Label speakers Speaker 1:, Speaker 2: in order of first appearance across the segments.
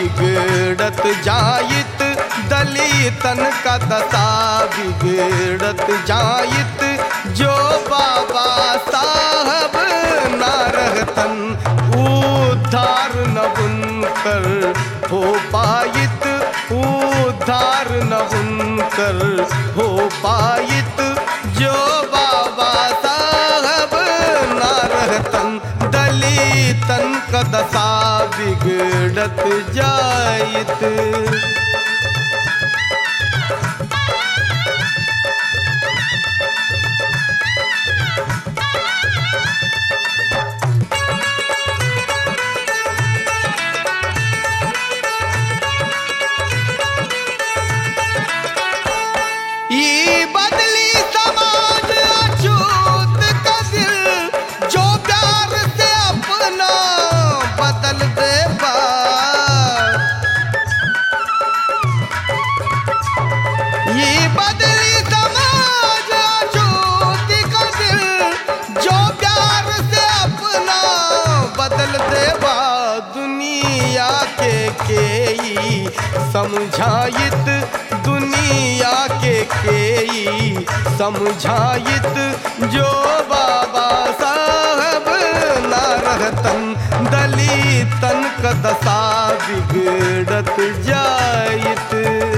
Speaker 1: बिगड़त जाइत, दलितन का दशा बिगड़त जाइत। जो बाबा साहब ना रहतन, उद्धार न उनकर हो पाइत, उद्धार न उनकर हो पाइत। जो बाबा साहब ना रहतन, दलितन का दशा बिगड़त जाइत। ये बदली समाज अछूत का दिल, जो प्यार से अपना बदल दे बा। ये बदली समाज अछूत का दिल, जो प्यार से अपना बदल दे बा। दुनिया के समझाइत, दुनिया के समझाइत। जो बाबा साहब ना रहतन, दलितन का दशा बिगड़त जाइत।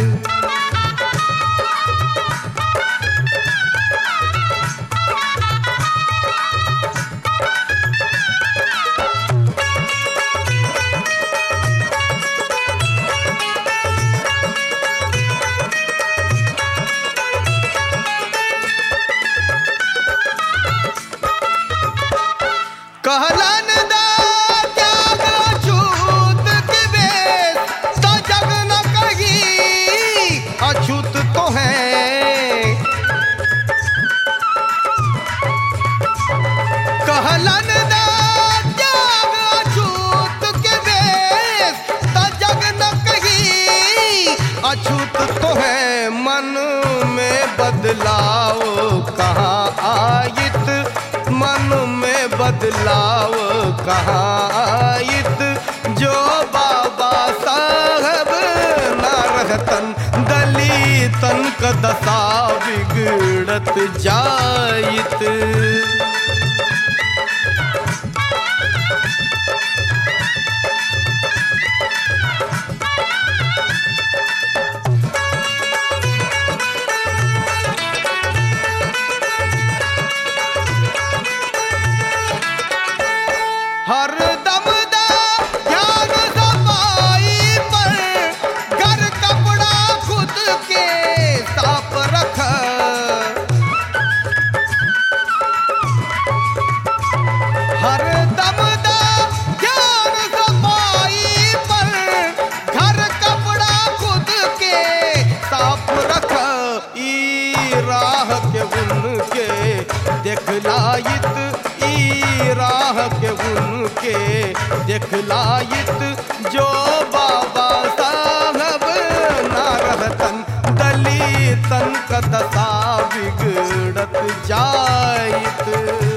Speaker 1: कहलन दा त्याग अछूत के बेश, तो जग न कही अछूत तो है। कहलन दा त्याग अछूत के बेश, तो जग न कही अछूत तो है। मन में बदलाव कहाँ आइत, मन में बदलाव कहाँ आइत। जो बाबा साहब ना रहतन, दलितन का दशा बिगड़त जाइत। हर दम दा ध्यान सफाई पर, घर कपड़ा खुद के साफ रख। हर दम दा ध्यान सफाई पर, घर कपड़ा खुद के साफ रख। ई राह के उनके देखलाइत, ई राह के उनके देखलाइत। जो बाबा साहब ना रहतन, दलितन का दशा बिगड़त जाइत।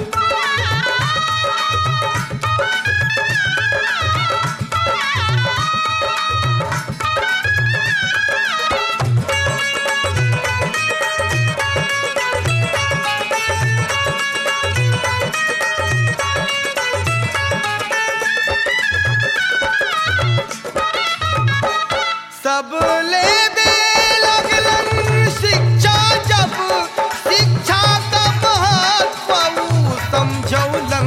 Speaker 1: सब ले दे लगलन शिक्षा, जब शिक्षा का महत्व समझौलन।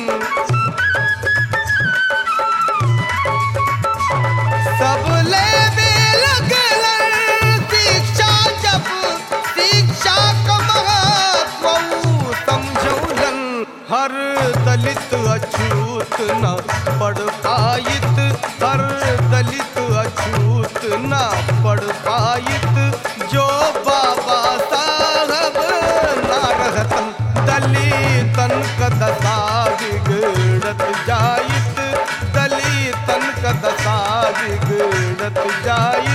Speaker 1: सब ले दे लगलन शिक्षा, जब शिक्षा का महत्व समझौलन। हर दलित अछूत न पढ़ पाइत, हर दलित अछूत न पढ़ पाइत। जो बाबा साहब ना रहतन, दलितन का दशा बिगड़त जाइत, दलितन का दशा बिगड़त जाइत।